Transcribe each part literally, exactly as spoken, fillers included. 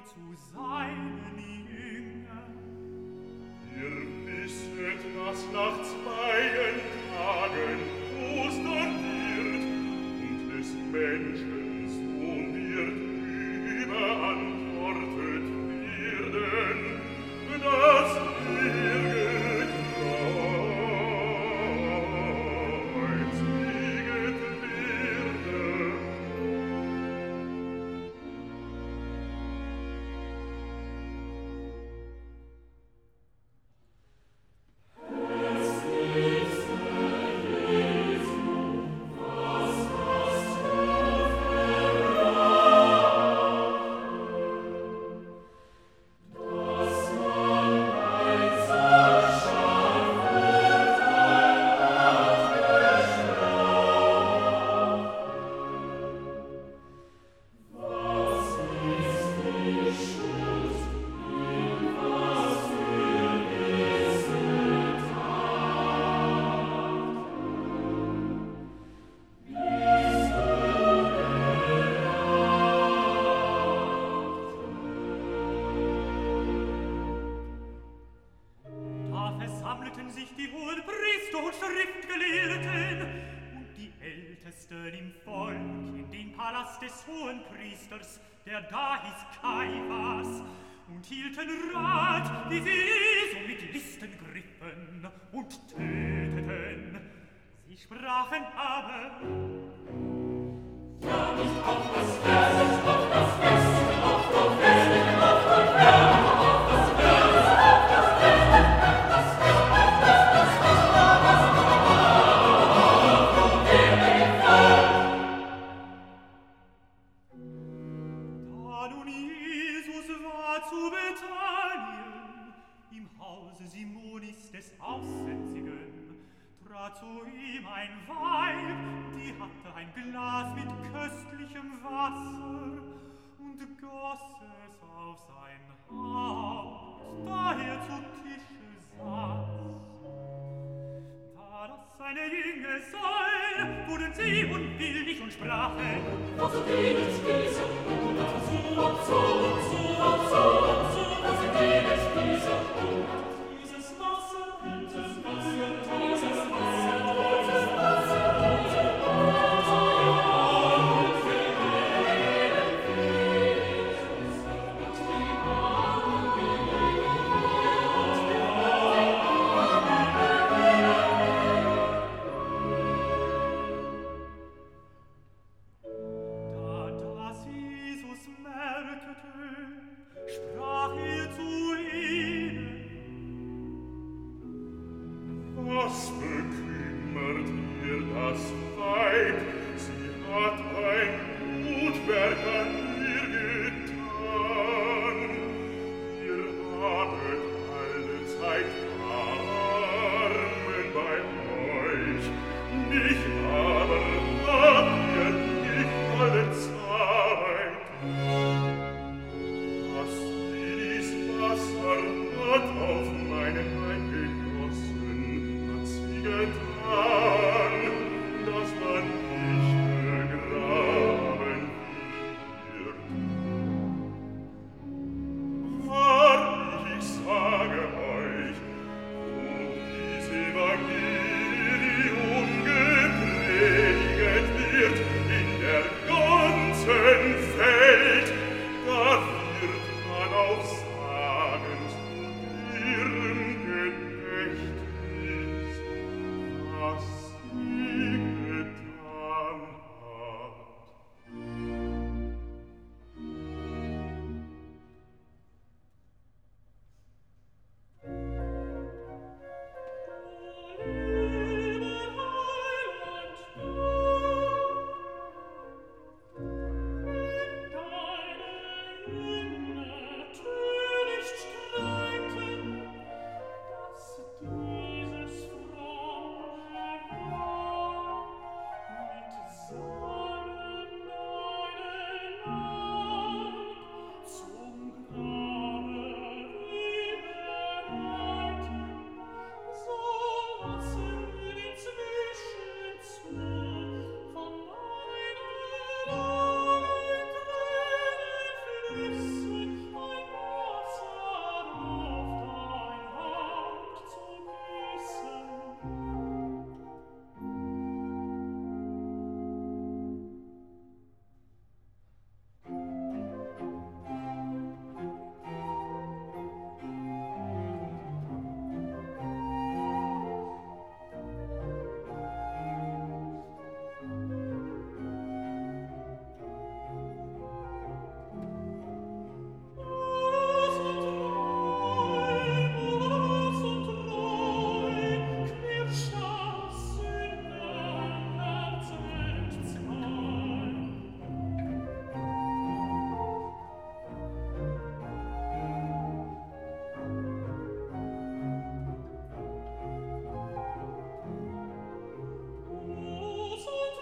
zu seinen Jüngern. Ihr wisset, dass nach zweien Tagen Ostern wird und des Menschen Sohn wird überantwortet werden, das Ewige Kreuz sieget werde. Da versammelten sich die hohen Priester und Schriftgelehrten und die Ältesten im Volk in den Palast des hohen Priesters, der da hieß Kaiphas, und hielten Rat, wie sie Jesu mit Listen griffen und töteten. Sie sprachen aber: Ja, nicht auf das Fest, auf das Fest, auf das Fest, auf das Fest, auf das Fest, auf das Fest, auf das Fest, auf das Fest, Da nun Jesus war zu Bethanien, im Hause Simonis des Aussätzigen, trat zu ihm ein Weib, die hatte ein Glas mit köstlichem Wasser und goss es auf sein Haupt, da er zu Tische saß. Da das seine Jünger sahen, wurden sie unwillig und sprachen: was geht es diese Hut? Zu und zu und zu und zu und zu, was geht es diese Hut? Dieses Wasser, dieses Wasser, dieses Wasser, dieses Wasser, dieses Wasser, und wir gehen Jesus, und die Armen gehen wir, und die Armen gehen Da das Jesus merkte, sprach er zu ihnen: Was bekümmert ihr das Weib? Sie hat ein Gutwerk an mir getan. Ihr habet alle Zeit Armen bei euch, mich aber habt ihr nicht alle Zeit. Was dies Wasser hat auf meine Leib gegossen, hat sie getan, dass man nicht begraben wird. Wahrlich, ich sage euch, wo dies Evangelium gepredigt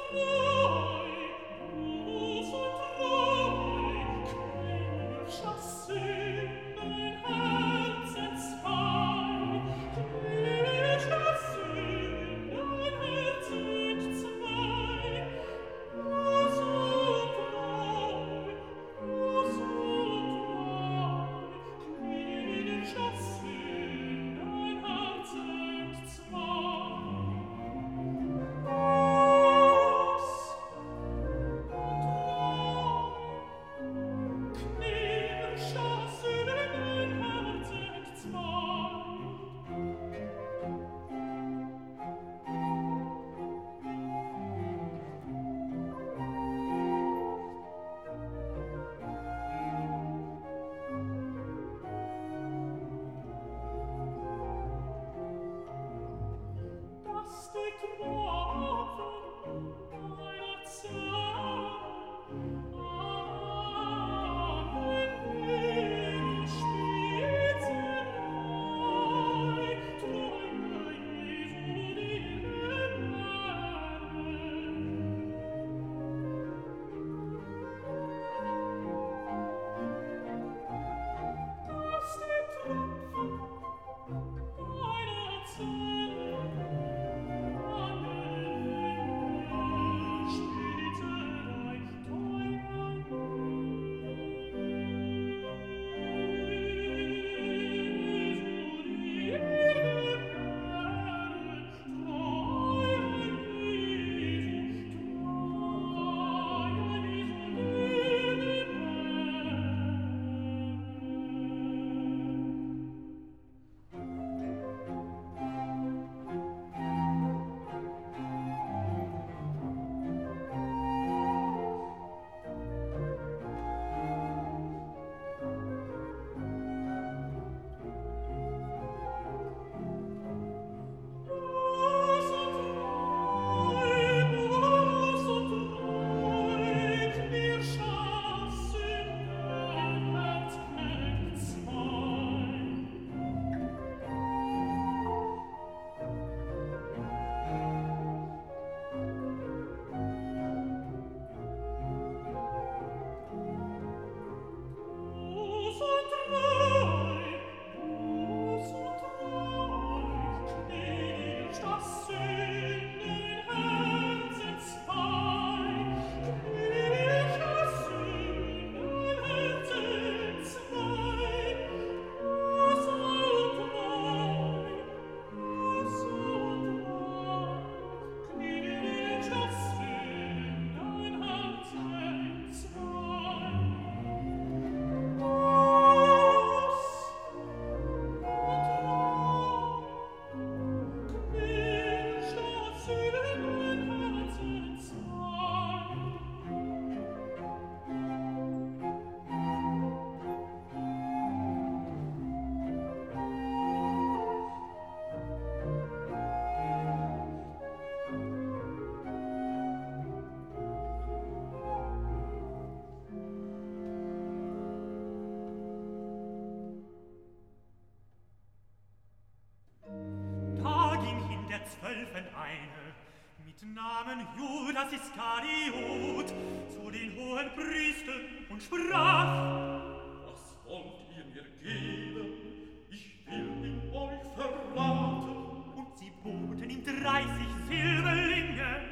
Zwölfen eine, mit Namen Judas Iskariot, zu den hohen Priestern und sprach: Was wollt ihr mir geben? Ich will ihn euch verraten. Und sie boten ihm dreißig Silberlinge,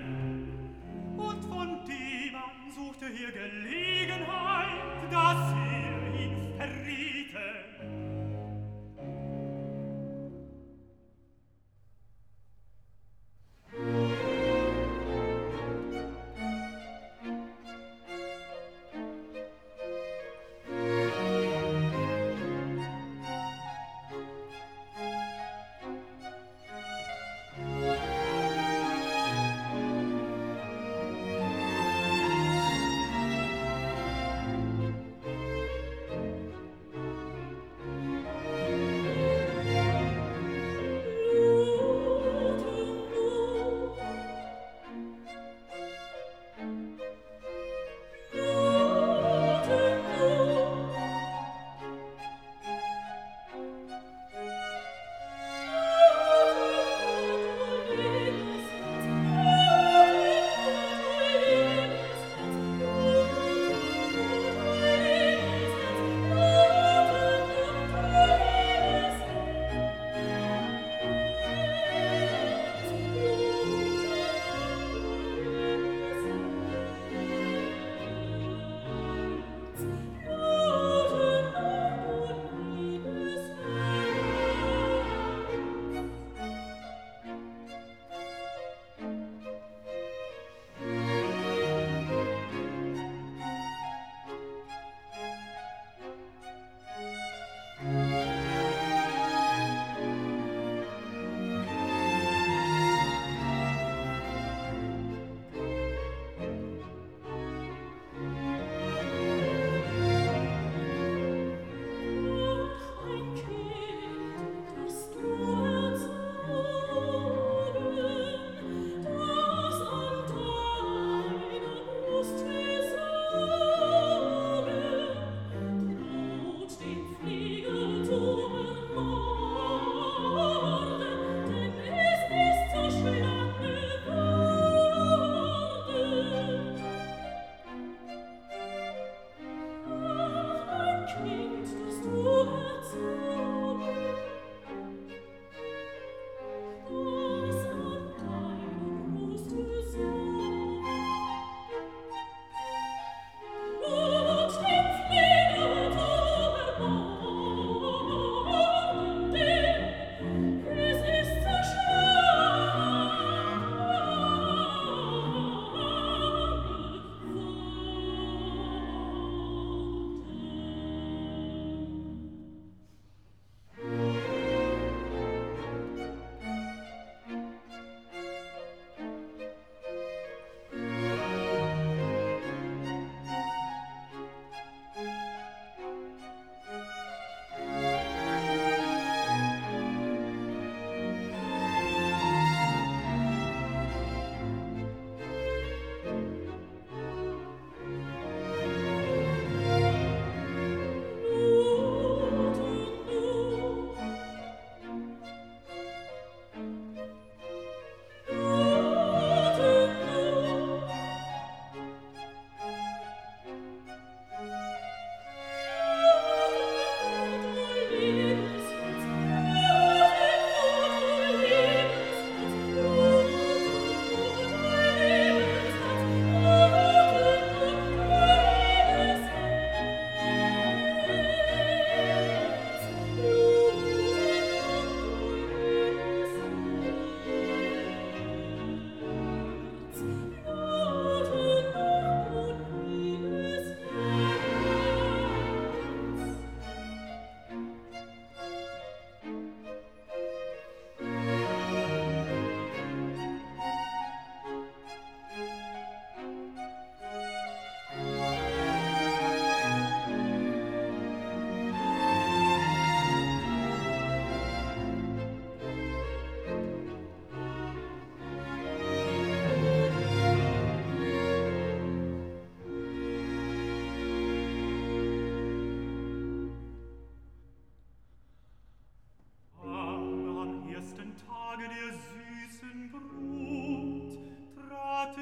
und von dem an suchte er Gelegenheit, dass er ihn verriete.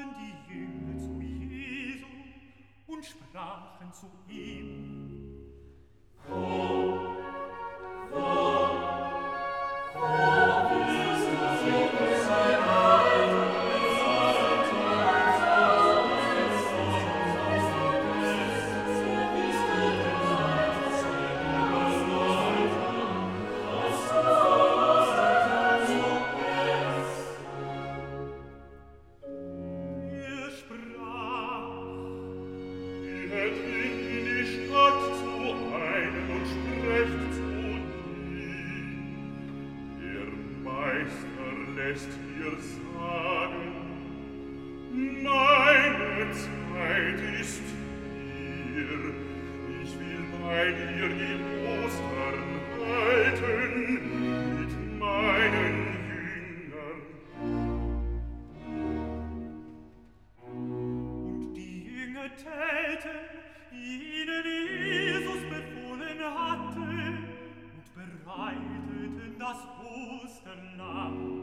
kamen die Jünger zu Jesu und sprachen zu ihm: Wo, wo, wo bist du, sie sein Heil? Lässt ihr sagen, meine Zeit ist hier, ich will bei dir die Ostern halten mit meinen Jüngern. Und die Jünger täten, wie ihnen Jesus befohlen hatte, und bereiteten das Osterlamm.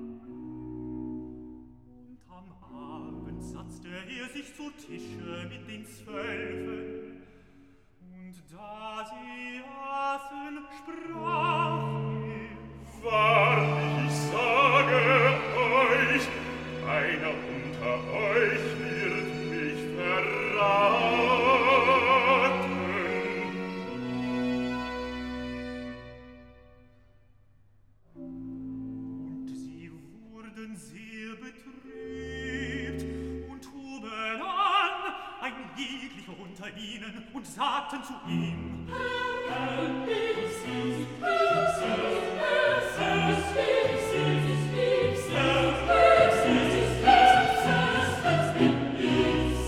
Satzte er sich zu Tische mit den Zwölfen, und da sie aßen, sprach er: Wahrlich, ich sage euch, einer unter euch wird mich verraten. Und sie wurden sehr betrübt, ein jeglicher unter ihnen, und sagten zu ihm: Herr, ich seh's, ich seh's, ich seh's, ich seh's, ich seh's, ich seh's, ich bin ich's.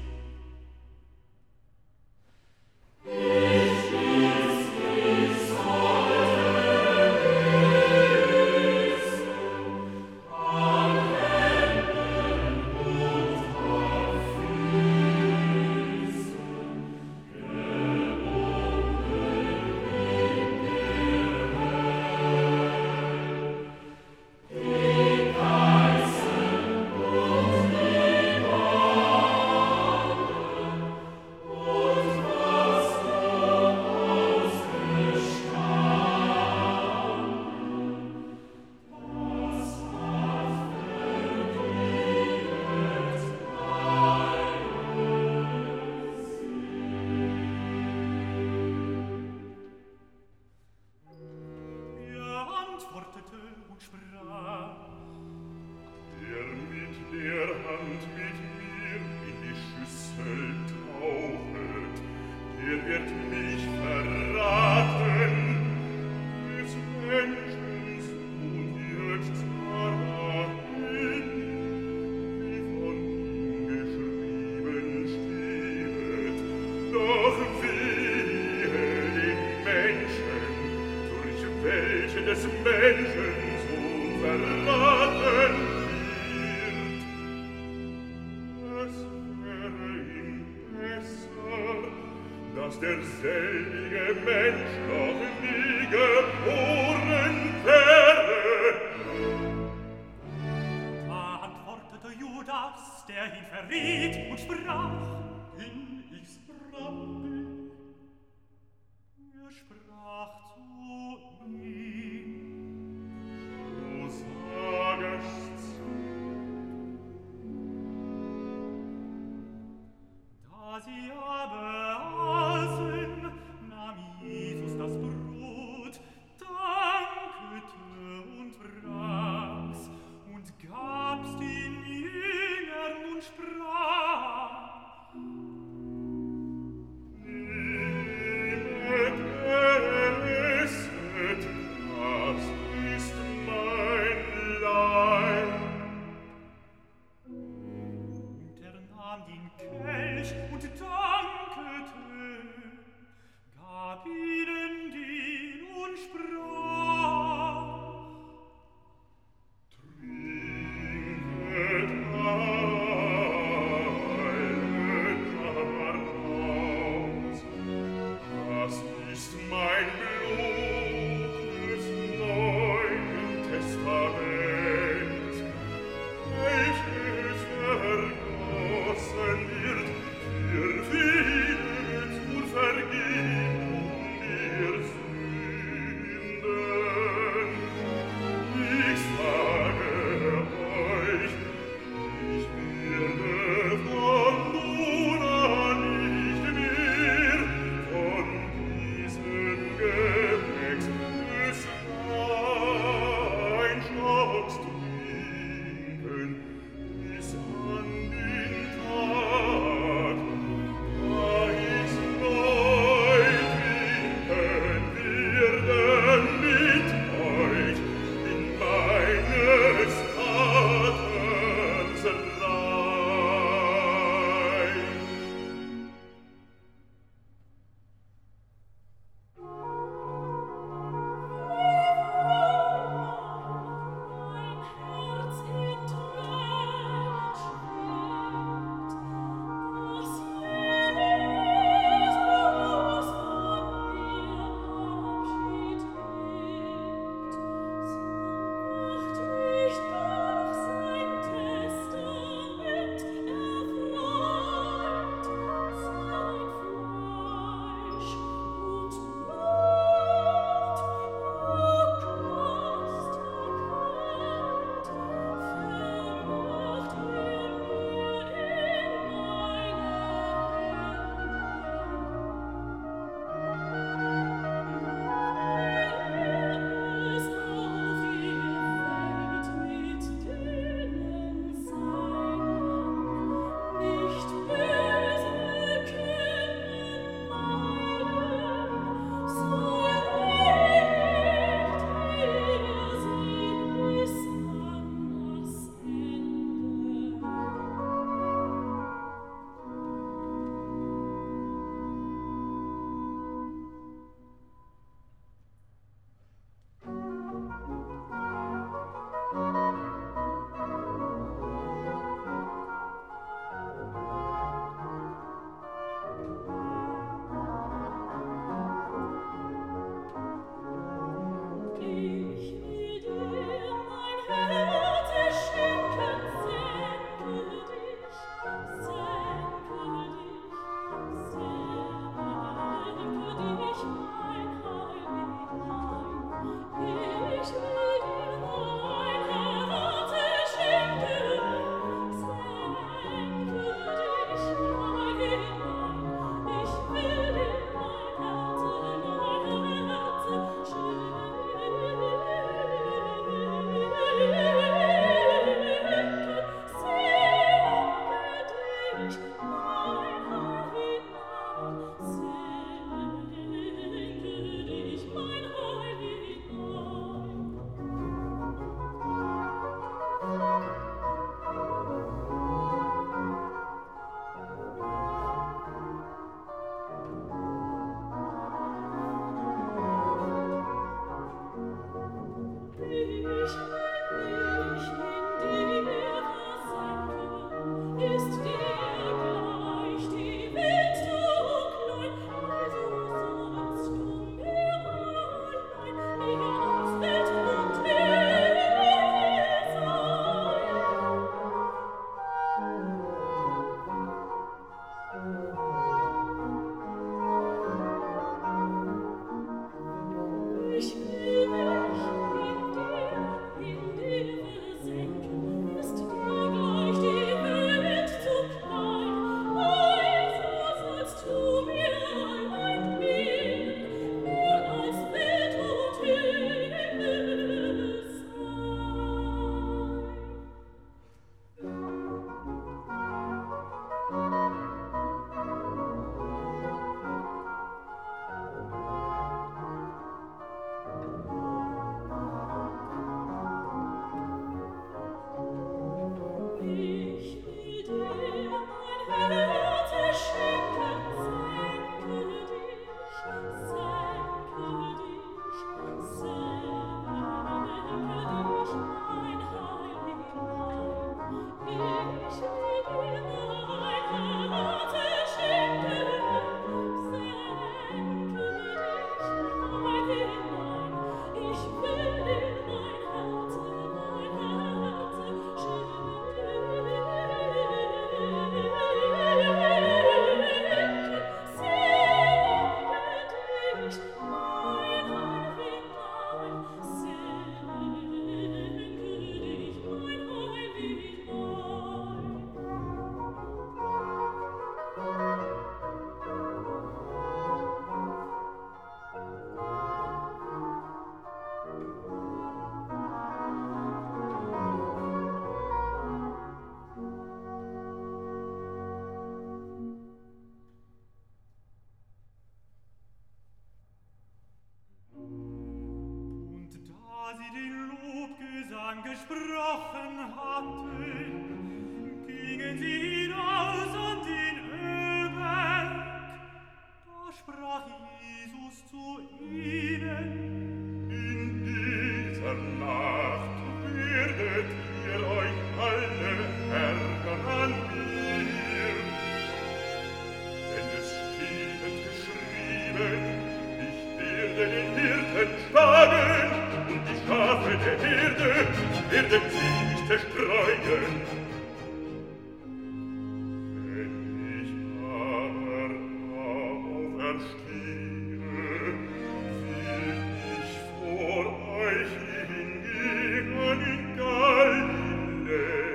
Ich ich's, ich sollte ich's, an Händen und an Füßen. Und sprach: Der mit der Hand mit mir in die Schüssel tauchet, der wird mich verraten. Des Menschen Sohn wird zwar dahin, wie von ihm geschrieben steht, doch wehe dem Menschen, durch welchen des Menschen Sohn verraten wird. Es wäre ihm besser, dass derselbige Mensch noch nie geboren wäre. Da antwortete Judas, der ihn verriet, und sprach: Bin ich's, Rabbi? Er sprach zu ihm: Du sagest's. Da sie aber aßen, nahm Jesus das Brot, dankte und brach's und gab's den Jüngern und sprach: Nehmet, esset, das ist mein Leib. Und er nahm den Kelch und dankete, gab ihnen den und sprach: Trinket alle daraus. Das ist mein Blut des Neuen Testaments, welches vergießt gesprochen hatten, gingen sie hinaus an den Ölberg. Da sprach Jesus zu ihnen: In dieser Nacht werdet ihr euch alle ärgern an mir. Denn es steht geschrieben, ich werde den Hirten schlagen, und die Schafe der Herde werden sie nicht zerstreuen. Wenn ich aber auferstehe, will ich vor euch hingehen in Galiläa.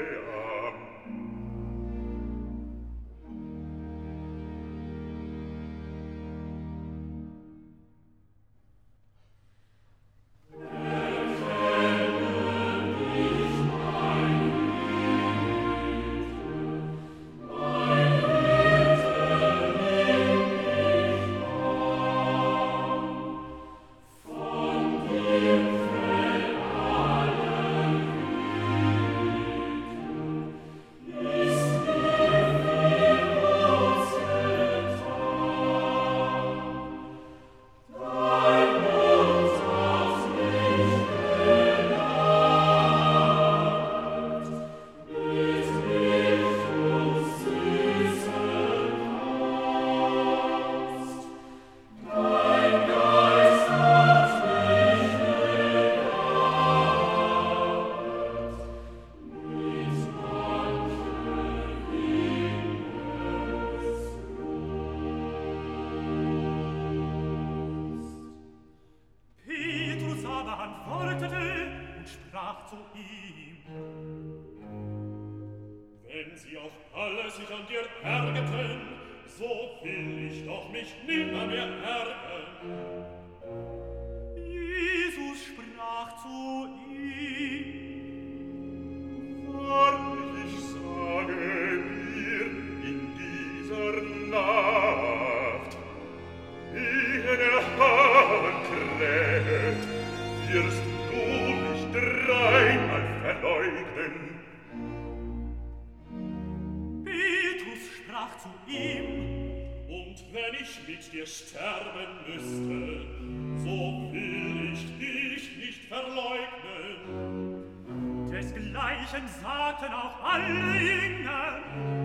Sagten auch alle Jünger.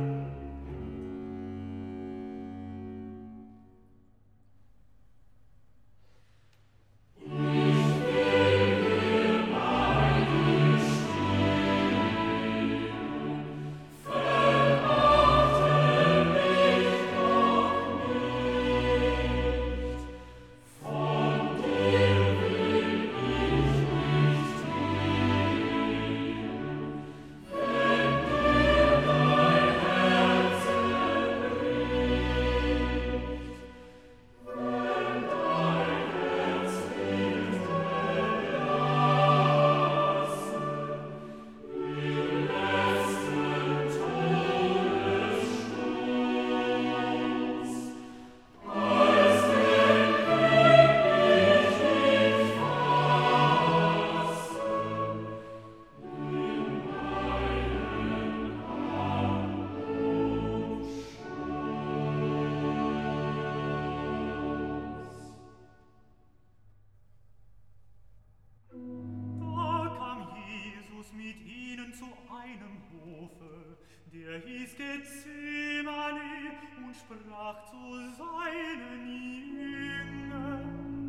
Der hieß Gethsemane und sprach zu seinen Jüngern: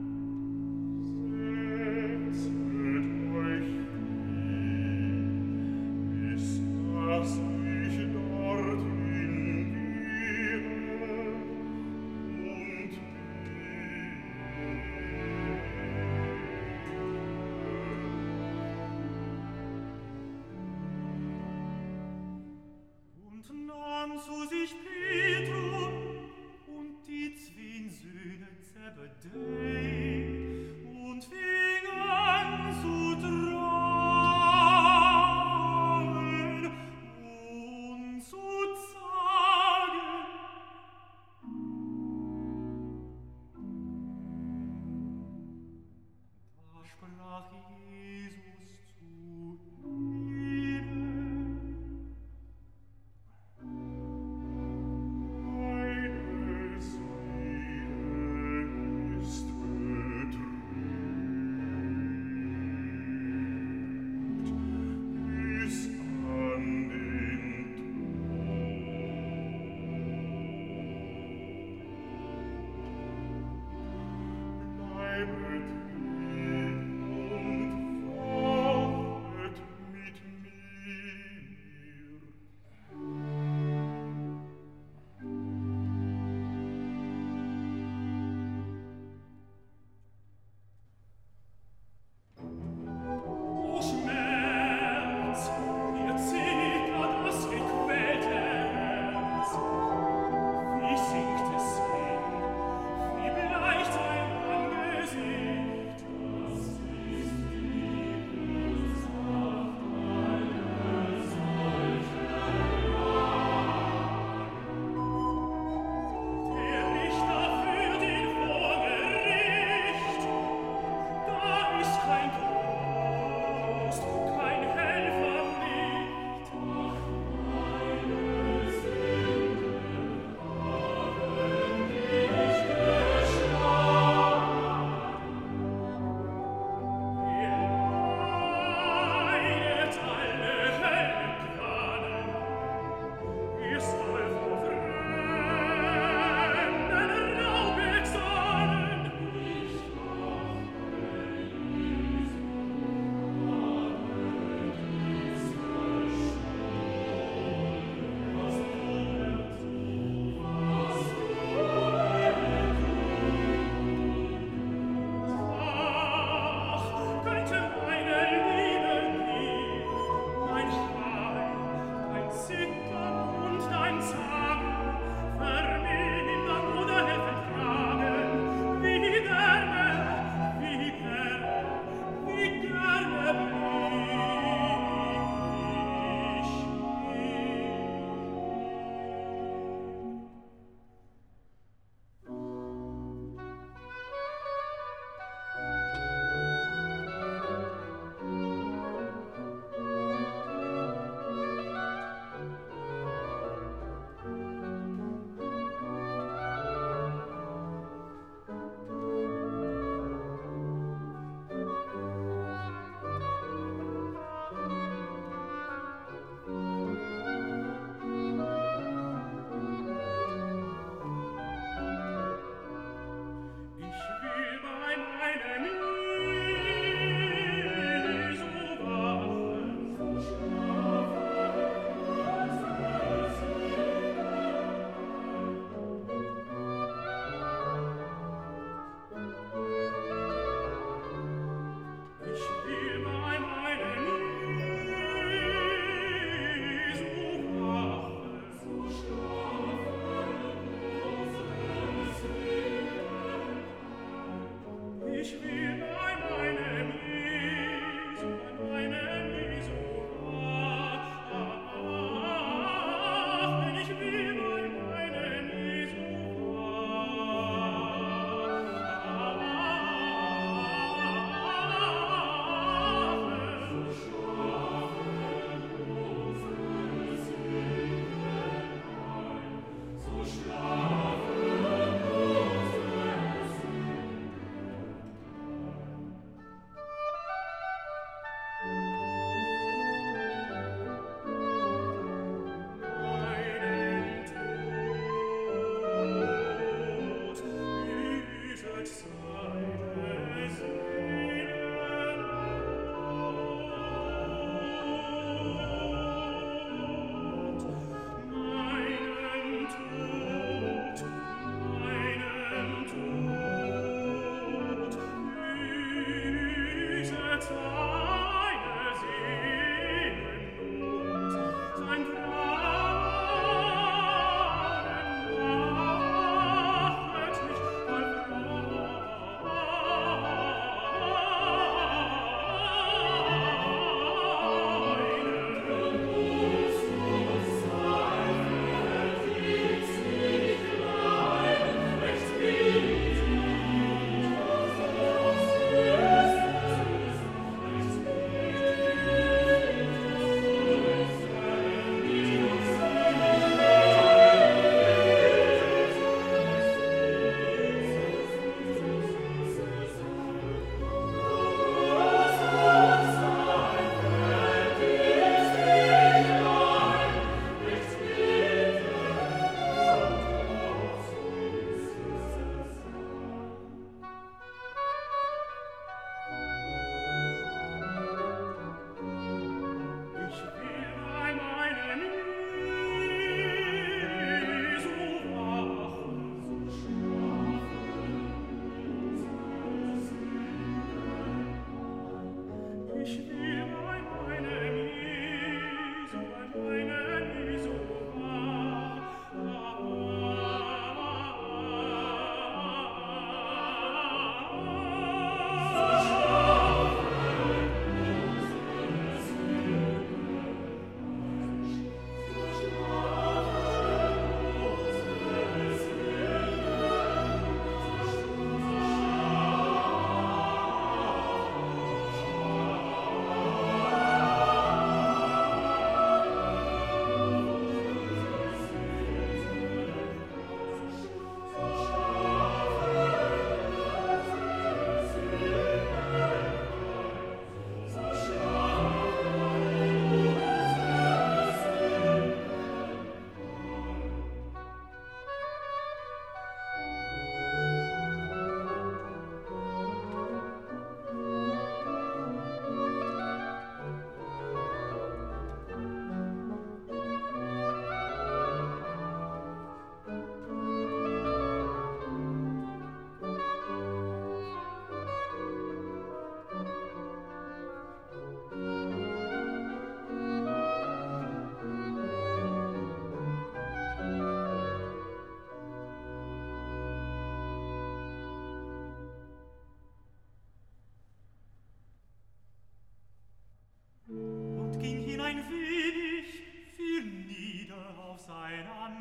Setzet euch hin, bis dass ich dorthin gehe und bete. Und nahm zu sich Petrus und die zween Söhne Zebedei und fing an zu trauen und zu zagen. Da sprach Jesus zu ihm: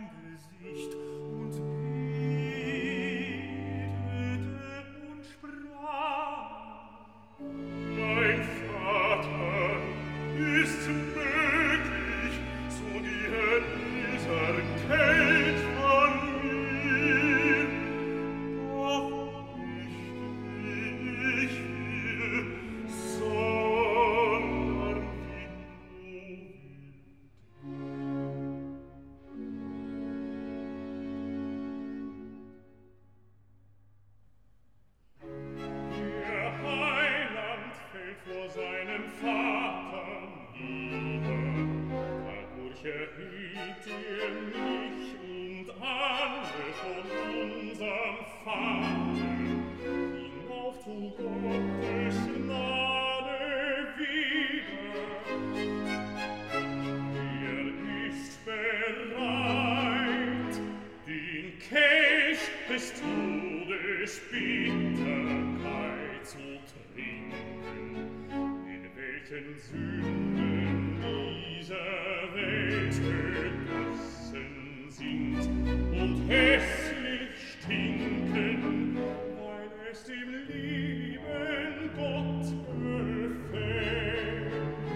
Angesicht und betete und sprach: Mein Vater, ist's möglich, so dir dieser Kelch von mir? Doch nicht wie ich will, sondern wie du Der Heiland fällt vor seinem Vater nieder, dadurch erhielt er mich und alle von unserem Vater, hinauf zu Gottes Gnade wieder. Er ist bereit, den Kelch des Todes Bitterkeit zu trinken, in welchen Sünden dieser Welt gegossen sind und hässlich stinken, weil es dem lieben Gott gefällt.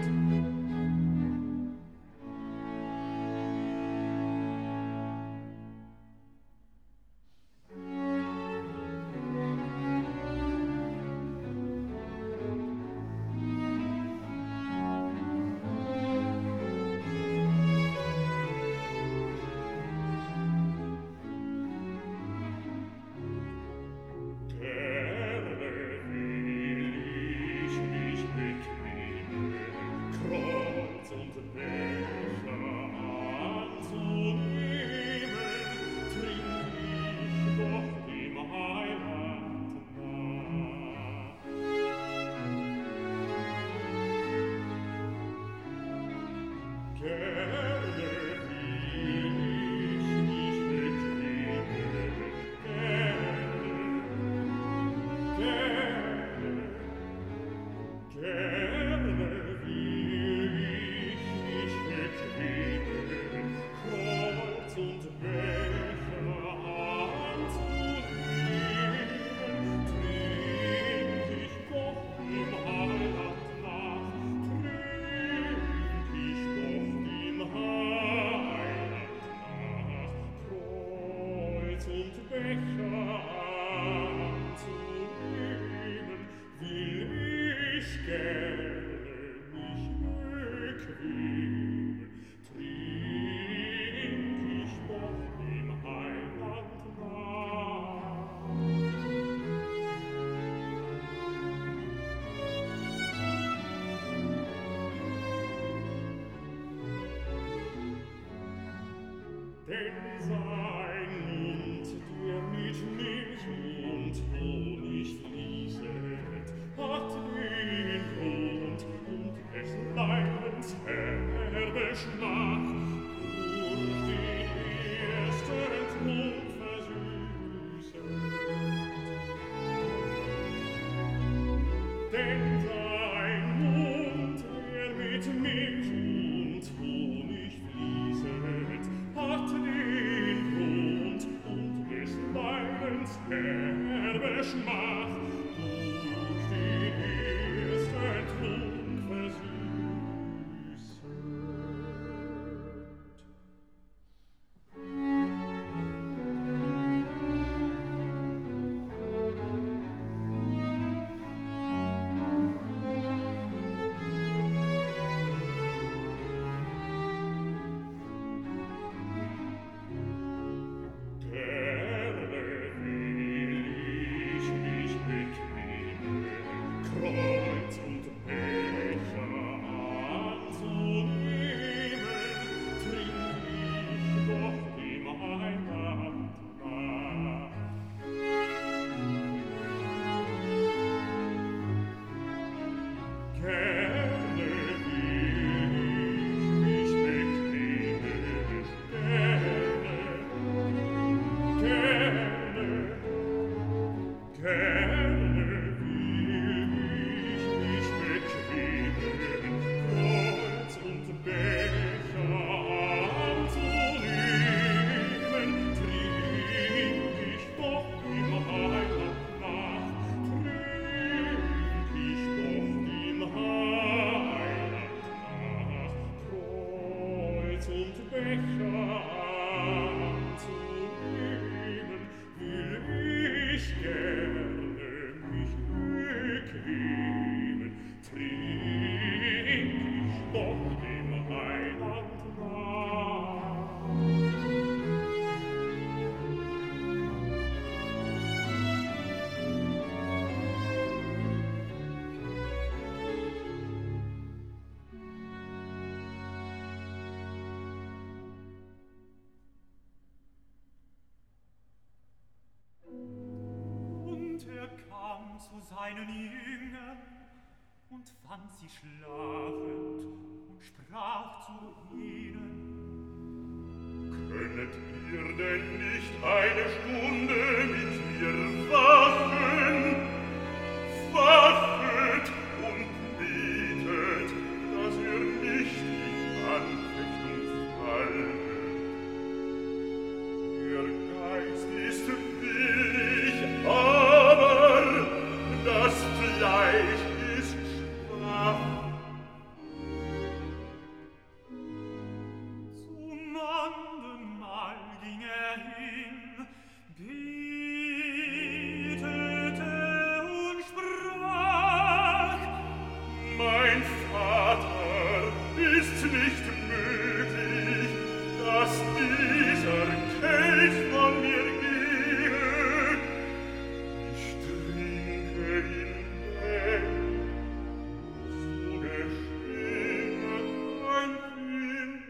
Denn sein Mund, der mit Milch und Honig fließet, hat den Grund und des Leidens herbe Schmach durch den ersten Trunk versüßet. Denn sein Mund, der mit Milch und Honig fließet, hat den Grund und des Leidens herbe Schmach durch den ersten Trunk versüßet. Gerne will ich mich seinen Jüngern und fand sie schlafend und sprach zu ihnen: Könnet ihr denn nicht eine Stunde mit mir wachen? Wachet und betet, dass ihr nicht in Anfechtung fallet. Ihr Geist ist willig, aber das Fleisch ist schwach. Zum anderen Mal ging er hin, betete und sprach: Mein Vater, ist nicht möglich, dass dieser Kelch von mir gehe. Ich trinke ihn weg, so geschehe ein Wille.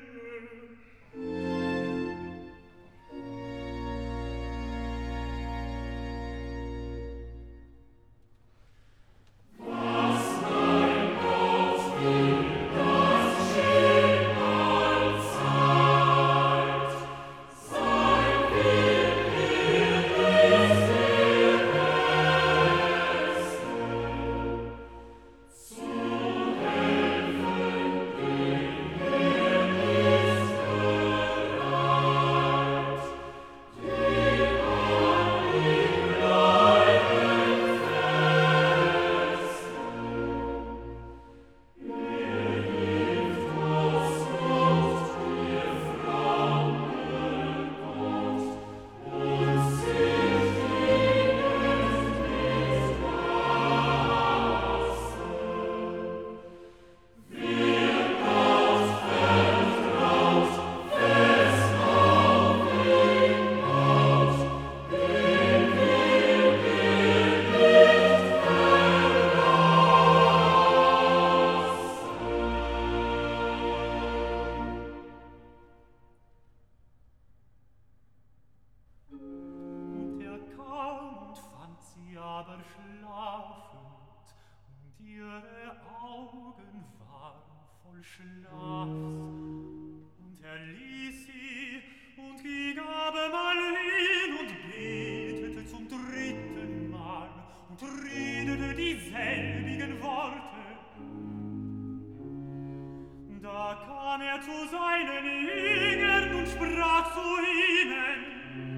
Und er kam und fand sie aber schlafend, und ihre Augen waren voll Schlafs. Und er ließ sie und ging abermal hin und betete zum dritten Mal und redete dieselbigen Worte. Da kam er zu seinen Jüngern und sprach zu ihnen: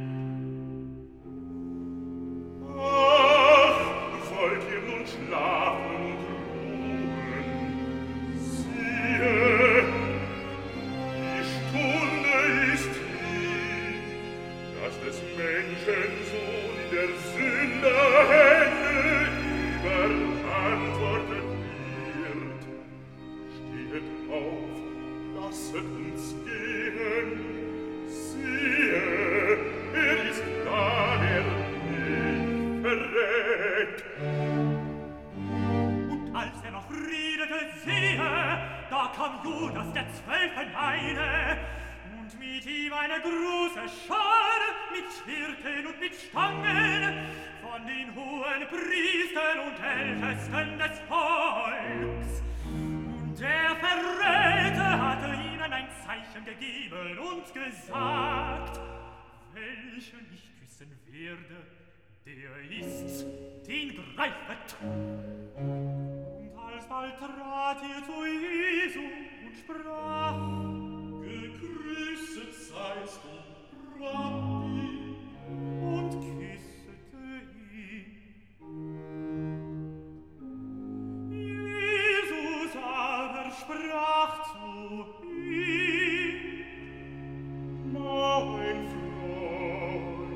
Ach, wollt ihr nun schlafen und ruhen? Siehe, die Stunde ist hier, dass des Menschen Sohn in der Sünde Hände überantwortet wird. Stehet auf, lasset uns gehen. Siehe, er ist da, der mich verrät. Und als er noch redete, siehe, da kam Judas, der Zwölfe eine, und mit ihm eine große Schar mit Schwerten und mit Stangen von den hohen Priestern und Ältesten des Volks. Und der Verräter hatte ihnen ein Zeichen gegeben und gesagt: Welchen ich küssen werde, der ist's, den greifet. Und alsbald trat er zu Jesu und sprach: Gegrüßet seist du, Rabbi, und küssete ihn. Jesus aber sprach zu ihm: Mein Freund,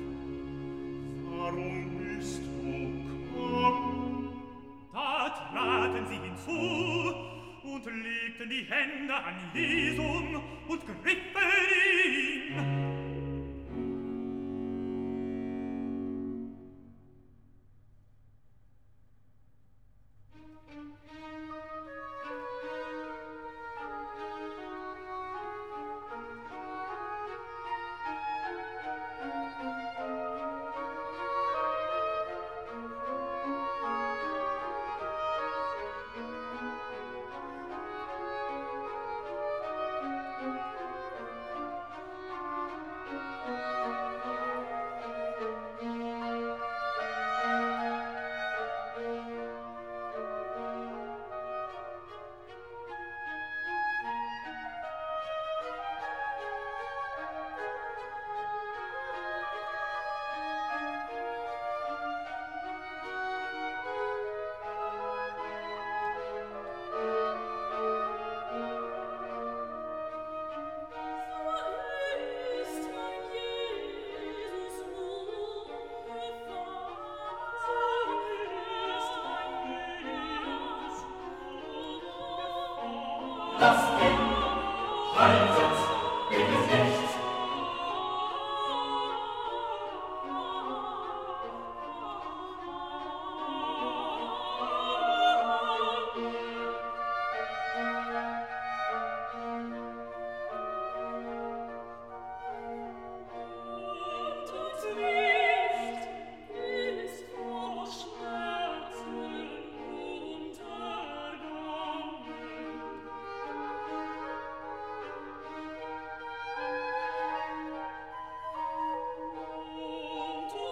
warum bist du gekommen? Da traten sie hinzu und legten die Hände an Jesum und griffen ihn.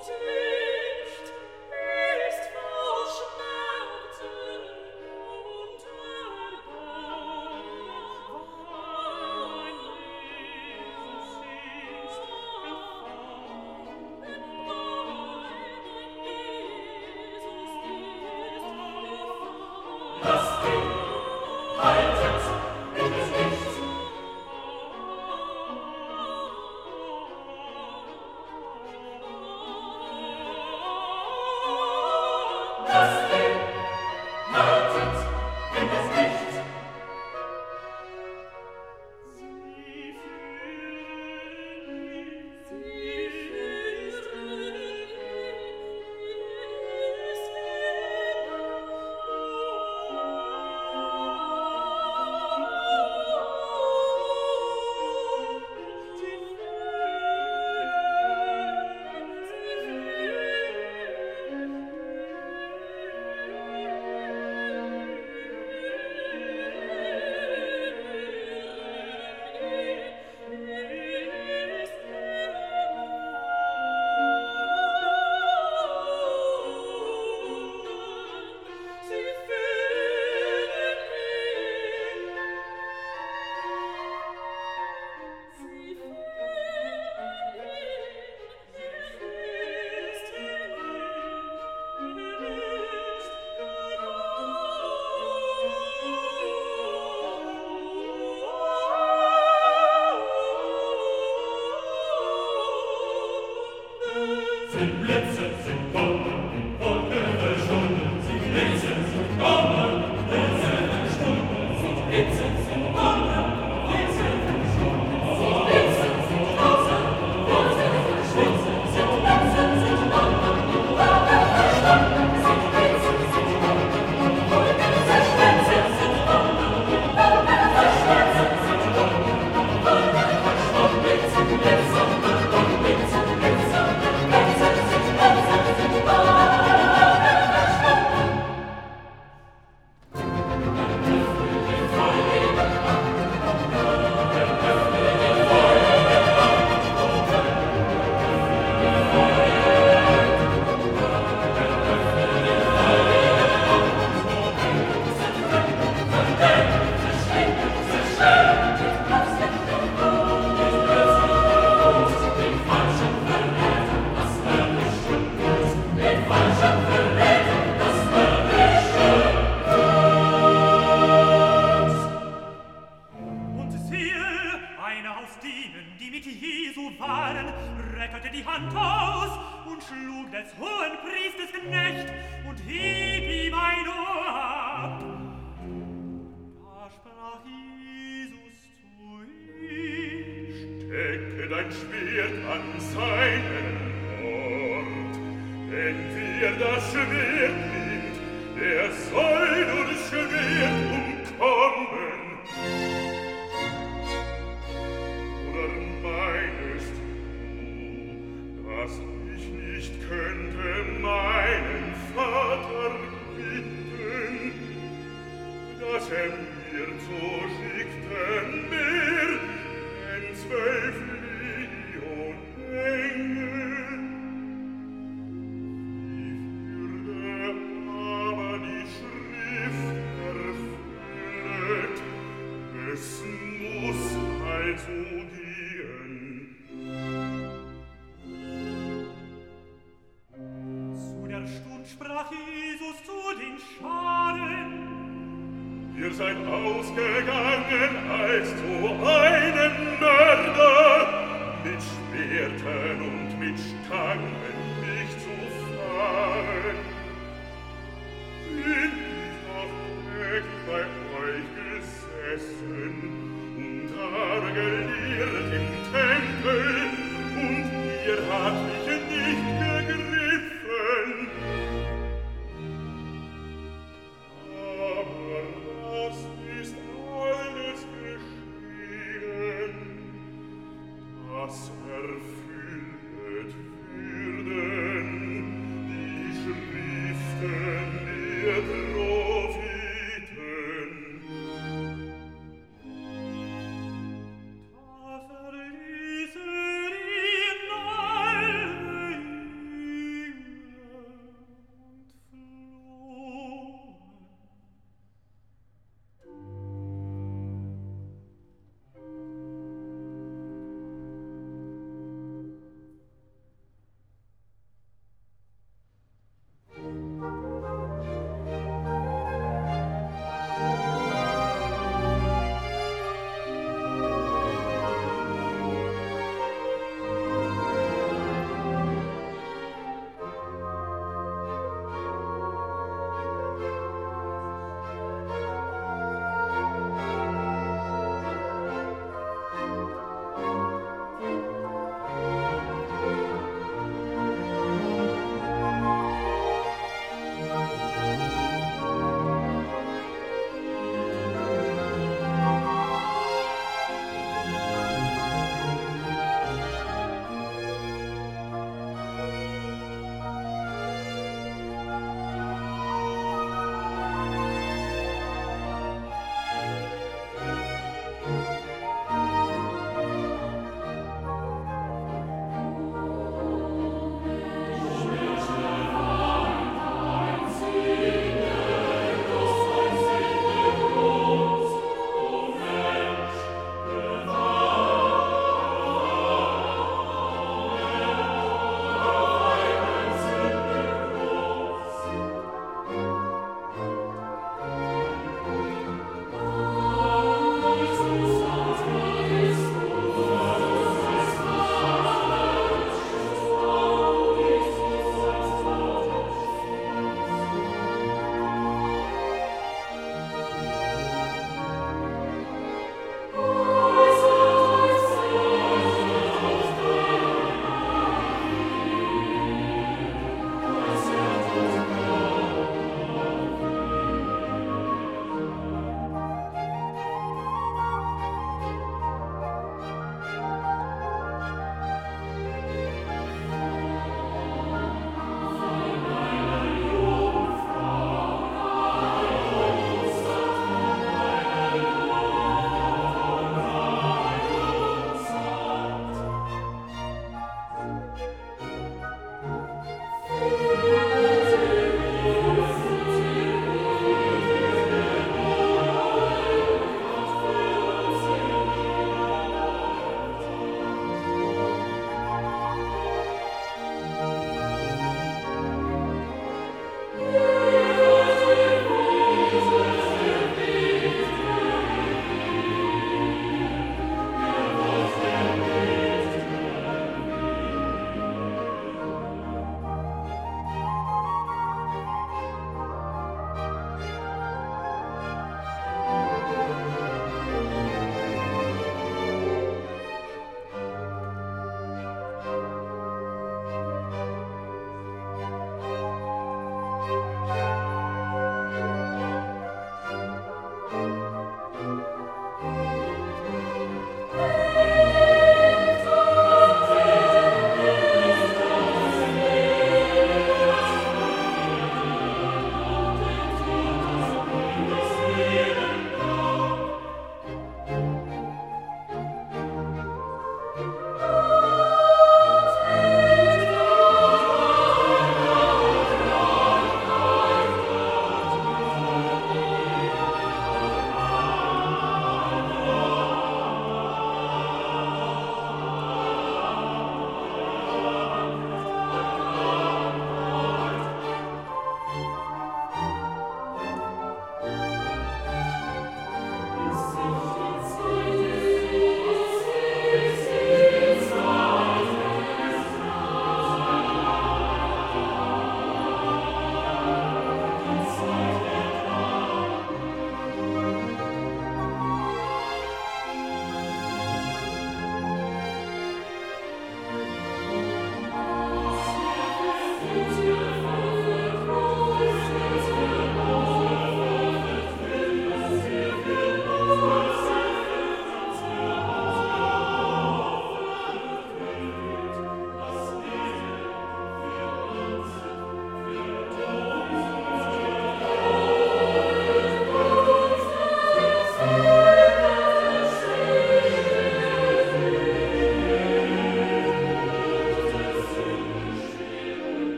Und ihr habt